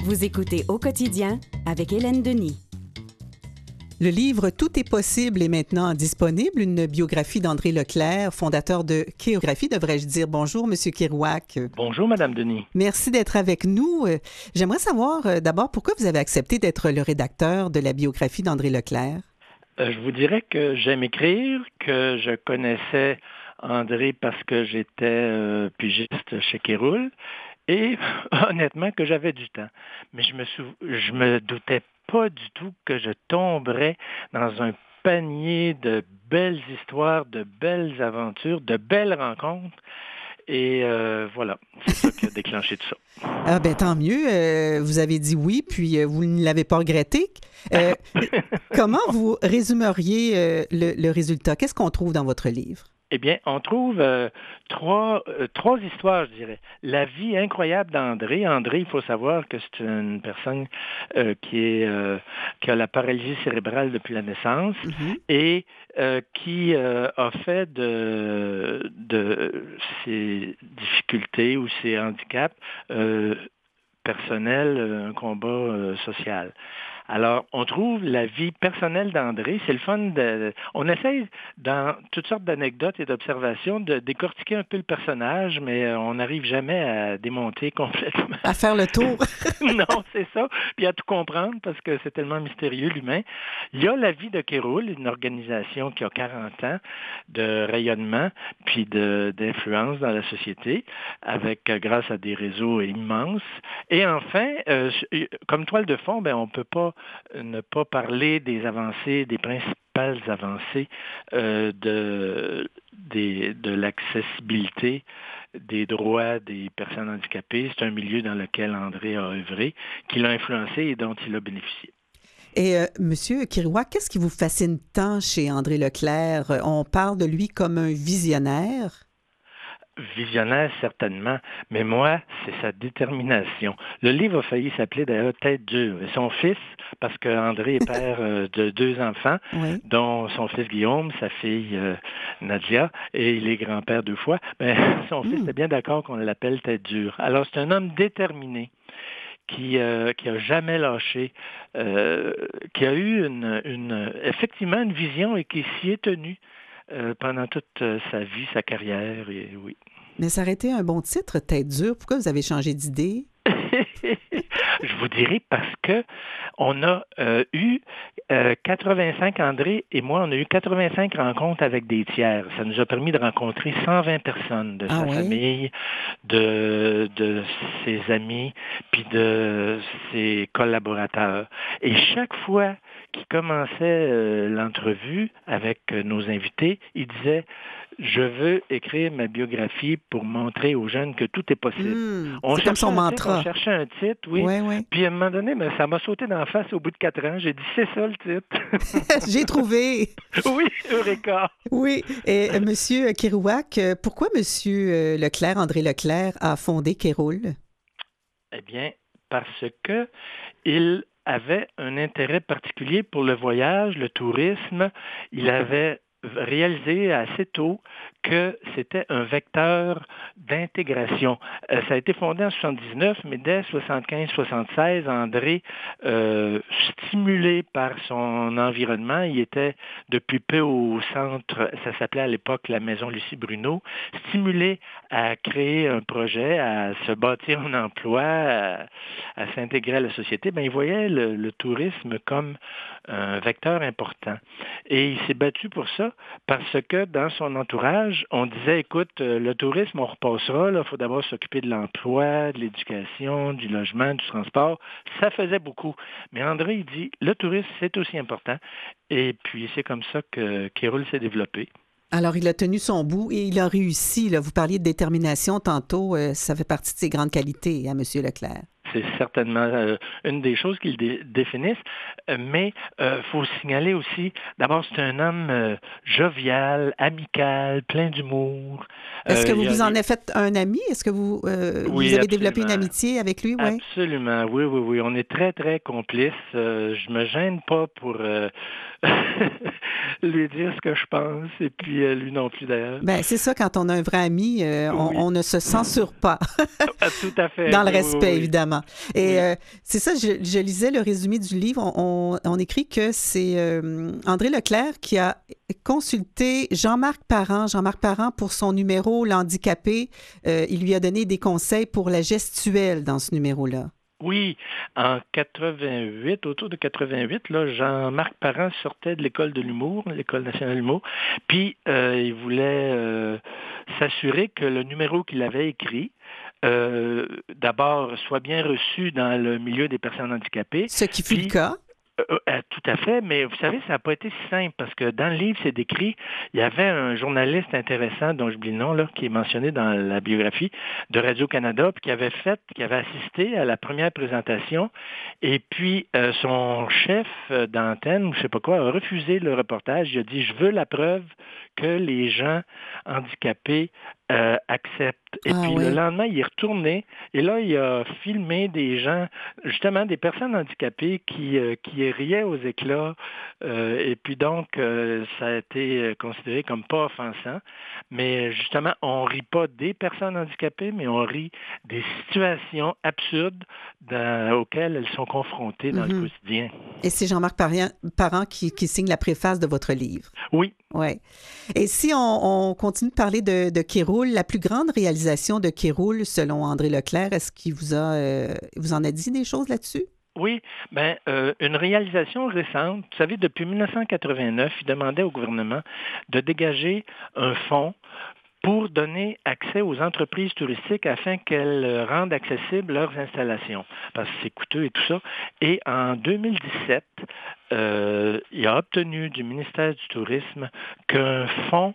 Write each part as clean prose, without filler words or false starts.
Vous écoutez Au quotidien avec Hélène Denis. Le livre Tout est possible est maintenant disponible, une biographie d'André Leclerc, fondateur de Kérographie, devrais-je dire. Bonjour, Monsieur Kerouac. Bonjour, Madame Denis. Merci d'être avec nous. J'aimerais savoir d'abord pourquoi vous avez accepté d'être le rédacteur de la biographie d'André Leclerc. Je vous dirais que j'aime écrire, que je connaissais André parce que j'étais pigiste chez Kéroul et honnêtement que j'avais du temps. Mais je me doutais pas du tout que je tomberais dans un panier de belles histoires, de belles aventures, de belles rencontres. Et voilà, c'est ça qui a déclenché tout ça. Ah ben tant mieux, vous avez dit oui, puis vous ne l'avez pas regretté. Comment vous résumeriez le résultat? Qu'est-ce qu'on trouve dans votre livre? Eh bien, on trouve trois histoires, je dirais. La vie incroyable d'André. André, il faut savoir que c'est une personne qui a la paralysie cérébrale depuis la naissance et qui a fait de ses difficultés ou ses handicaps personnels un combat social. Alors, on trouve la vie personnelle d'André. C'est le fun on essaye, dans toutes sortes d'anecdotes et d'observations, de décortiquer un peu le personnage, mais on n'arrive jamais à démonter complètement. À faire le tour. Non, c'est ça. Puis à tout comprendre, parce que c'est tellement mystérieux, l'humain. Il y a la vie de Kéroul, une organisation qui a 40 ans de rayonnement, puis d'influence dans la société, grâce à des réseaux immenses. Et enfin, comme toile de fond, on ne peut pas ne pas parler des avancées, des principales avancées de l'accessibilité des droits des personnes handicapées. C'est un milieu dans lequel André a œuvré, qui l'a influencé et dont il a bénéficié. Et Monsieur Kerouac, qu'est-ce qui vous fascine tant chez André Leclerc? On parle de lui comme un visionnaire. Visionnaire, certainement, mais moi, c'est sa détermination. Le livre a failli s'appeler d'ailleurs Tête dure. Et son fils, parce qu'André est père de 2 enfants, oui, dont son fils Guillaume, sa fille Nadia, et il est grand-père 2 fois, son fils était bien d'accord qu'on l'appelle Tête dure. Alors, c'est un homme déterminé qui a jamais lâché, qui a eu effectivement une vision et qui s'y est tenu pendant toute sa vie, sa carrière, et oui. Mais ça aurait été un bon titre, Tête dure. Pourquoi vous avez changé d'idée? Je vous dirais parce que on a eu 85, André et moi, on a eu 85 rencontres avec des tiers. Ça nous a permis de rencontrer 120 personnes de sa famille, de ses amis, puis de ses collaborateurs. Et chaque fois qu'il commençait l'entrevue avec nos invités, il disait: je veux écrire ma biographie pour montrer aux jeunes que tout est possible. C'est comme son mantra. On cherchait un titre, oui. Puis à un moment donné, ça m'a sauté d'en face au bout de 4 ans. J'ai dit, c'est ça le titre. J'ai trouvé. Oui, Eureka. Oui. Et Monsieur Kerouac, pourquoi Monsieur Leclerc, André Leclerc, a fondé Kéroul? Eh bien, parce que il avait un intérêt particulier pour le voyage, le tourisme. Il avait réalisé assez tôt que c'était un vecteur d'intégration. Ça a été fondé en 79, mais dès 75-76, André, stimulé par son environnement, il était depuis peu au centre, ça s'appelait à l'époque la Maison Lucie Bruneau, stimulé à créer un projet, à se bâtir un emploi, à s'intégrer à la société, il voyait le tourisme comme un vecteur important. Et il s'est battu pour ça parce que dans son entourage, on disait, écoute, le tourisme, on repassera, il faut d'abord s'occuper de l'emploi, de l'éducation, du logement, du transport. Ça faisait beaucoup. Mais André, il dit, le tourisme, c'est aussi important. Et puis, c'est comme ça que Kéroul s'est développé. Alors, il a tenu son bout et il a réussi. Là. Vous parliez de détermination tantôt. Ça fait partie de ses grandes qualités à M. Leclerc. C'est certainement une des choses qu'ils définissent, mais faut signaler aussi, d'abord, c'est un homme jovial, amical, plein d'humour. Est-ce que vous en avez fait un ami? Est-ce que vous avez développé une amitié avec lui? Ouais? Absolument, oui. On est très, très complices. Je me gêne pas pour lui dire ce que je pense, et puis lui non plus, d'ailleurs. C'est ça, quand on a un vrai ami, on ne se censure pas. Tout à fait. Dans le respect, évidemment. Absolument. Et c'est ça, je lisais le résumé du livre. On écrit que c'est André Leclerc qui a consulté Jean-Marc Parent. Jean-Marc Parent, pour son numéro L'handicapé, il lui a donné des conseils pour la gestuelle dans ce numéro-là. Oui, en 88, autour de 88, là, Jean-Marc Parent sortait de l'école de l'humour, l'École nationale de l'humour, puis il voulait s'assurer que le numéro qu'il avait écrit, d'abord, soit bien reçu dans le milieu des personnes handicapées. Ce qui fut le cas. Tout à fait, mais vous savez, ça n'a pas été si simple parce que dans le livre, c'est décrit, il y avait un journaliste intéressant, dont j'oublie le nom, là, qui est mentionné dans la biographie de Radio-Canada, puis qui avait assisté à la première présentation, et puis son chef d'antenne, ou je sais pas quoi, a refusé le reportage. Il a dit, je veux la preuve que les gens handicapés acceptent. Et puis le lendemain, il est retourné et là, il a filmé des gens, justement des personnes handicapées qui riaient aux éclats. Et puis donc, ça a été considéré comme pas offensant. Mais justement, on rit pas des personnes handicapées, mais on rit des situations absurdes auxquelles elles sont confrontées dans le quotidien. Et c'est Jean-Marc Parent qui signe la préface de votre livre. Oui. Ouais. Et si on continue de parler de Kéroul, la plus grande réalisation de Kéroul, selon André Leclerc, est-ce qu'il vous en a dit des choses là-dessus? Oui, une réalisation récente. Vous savez, depuis 1989, il demandait au gouvernement de dégager un fonds pour donner accès aux entreprises touristiques afin qu'elles rendent accessibles leurs installations, parce que c'est coûteux et tout ça. Et en 2017, il a obtenu du ministère du Tourisme qu'un fonds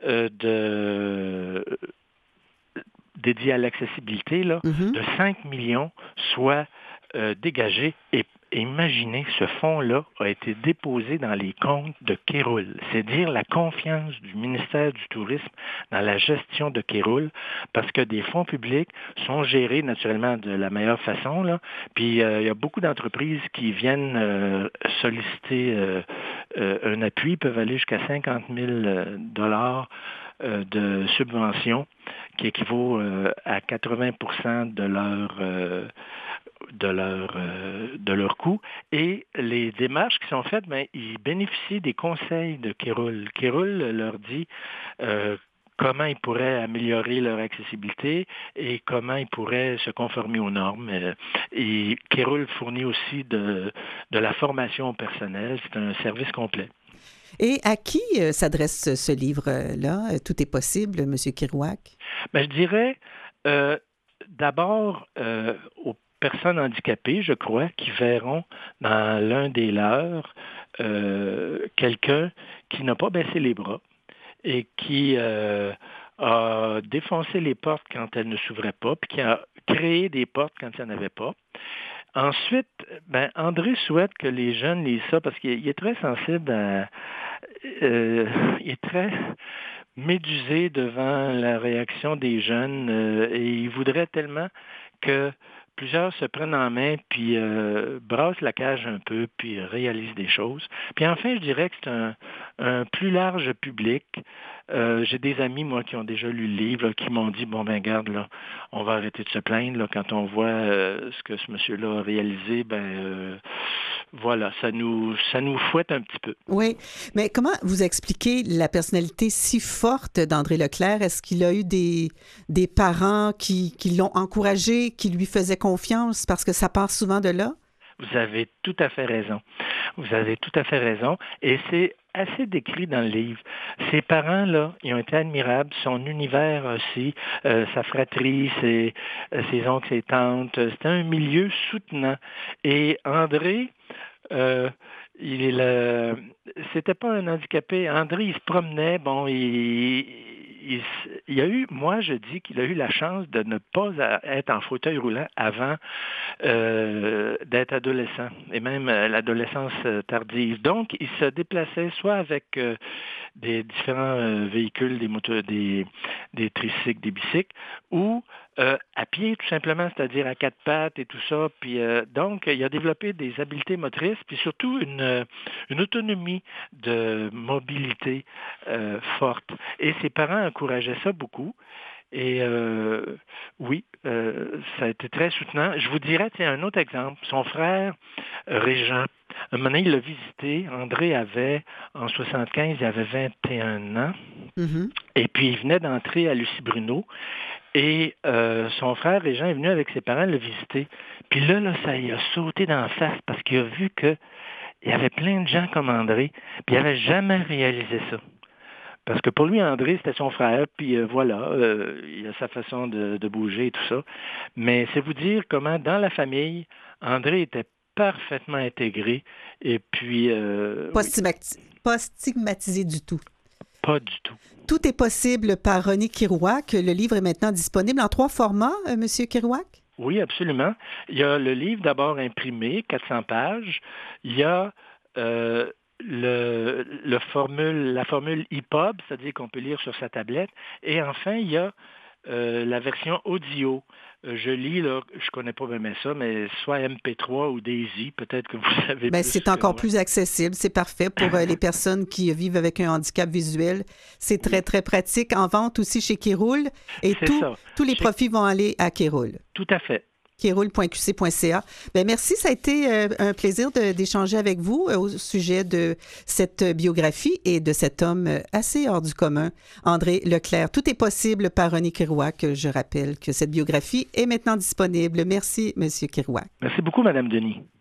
dédié à l'accessibilité de 5 millions soit dégagé. Et imaginez, ce fonds-là a été déposé dans les comptes de Kéroul. C'est dire la confiance du ministère du Tourisme dans la gestion de Kéroul, parce que des fonds publics sont gérés naturellement de la meilleure façon, là. Puis il y a beaucoup d'entreprises qui viennent solliciter un appui, peuvent aller jusqu'à 50 000 $ de subvention, qui équivaut à 80% de leur coût. Et les démarches qui sont faites, ils bénéficient des conseils de Kéroul. Kéroul leur dit comment ils pourraient améliorer leur accessibilité et comment ils pourraient se conformer aux normes. Et Kéroul fournit aussi de la formation au personnel. C'est un service complet. Et à qui s'adresse ce livre-là? Tout est possible, M. Kerouac? Je dirais d'abord aux personnes handicapées, je crois, qui verront dans l'un des leurs quelqu'un qui n'a pas baissé les bras et qui a défoncé les portes quand elles ne s'ouvraient pas, puis qui a créé des portes quand il n'y en avait pas. Ensuite, André souhaite que les jeunes lisent ça parce qu'il est très sensible il est très médusé devant la réaction des jeunes et il voudrait tellement que plusieurs se prennent en main puis brassent la cage un peu puis réalisent des choses. Puis enfin, je dirais que c'est un plus large public. J'ai des amis, moi, qui ont déjà lu le livre, là, qui m'ont dit, garde, là, on va arrêter de se plaindre, là, quand on voit ce que ce monsieur-là a réalisé, voilà, ça nous fouette un petit peu. Oui, mais comment vous expliquez la personnalité si forte d'André Leclerc? Est-ce qu'il a eu des parents qui l'ont encouragé, qui lui faisaient confiance, parce que ça part souvent de là? Vous avez tout à fait raison. Vous avez tout à fait raison. Et c'est assez décrit dans le livre. Ses parents, là, ils ont été admirables. Son univers aussi, sa fratrie, ses oncles, ses tantes. C'était un milieu soutenant. Et André, c'était pas un handicapé. André, il se promenait, il a eu, moi je dis qu'il a eu la chance de ne pas être en fauteuil roulant avant d'être adolescent, et même l'adolescence tardive. Donc, il se déplaçait soit avec des différents véhicules, des motos, des tricycles, des bicycles, ou à pied tout simplement, c'est-à-dire à quatre pattes et tout ça. Puis donc, il a développé des habiletés motrices, puis surtout une autonomie de mobilité forte. Et ses parents encourageaient ça beaucoup. Et oui, ça a été très soutenant. Je vous dirais, tiens, un autre exemple. Son frère, Régent, un moment donné, il l'a visité. André avait, en 75, il avait 21 ans. Mhm. Et puis, il venait d'entrer à Lucie Bruno. Et son frère Régent est venu avec ses parents le visiter. Puis là, ça y a sauté d'en face parce qu'il a vu qu'il y avait plein de gens comme André. Puis il n'avait jamais réalisé ça. Parce que pour lui, André, c'était son frère, puis voilà, il a sa façon de bouger et tout ça. Mais c'est vous dire comment, dans la famille, André était parfaitement intégré, et puis... Pas stigmatisé du tout. Pas du tout. Tout est possible par René Kirouac. Le livre est maintenant disponible en 3 formats, Monsieur Kirouac? Oui, absolument. Il y a le livre d'abord imprimé, 400 pages. Il y a... la formule EPUB, c'est-à-dire qu'on peut lire sur sa tablette. Et enfin, il y a la version audio. Je lis, là, je connais pas bien ça, mais soit MP3 ou Daisy, peut-être que vous savez plus. C'est encore plus accessible. C'est parfait pour les personnes qui vivent avec un handicap visuel. C'est très, très pratique. En vente aussi chez Kéroul. Et tous les profits vont aller à Kéroul. Tout à fait. Kéroul.qc.ca. Merci, ça a été un plaisir d'échanger avec vous au sujet de cette biographie et de cet homme assez hors du commun, André Leclerc. Tout est possible par René Kirouac. Je rappelle que cette biographie est maintenant disponible. Merci, M. Kirouac. Merci beaucoup, Mme Denis.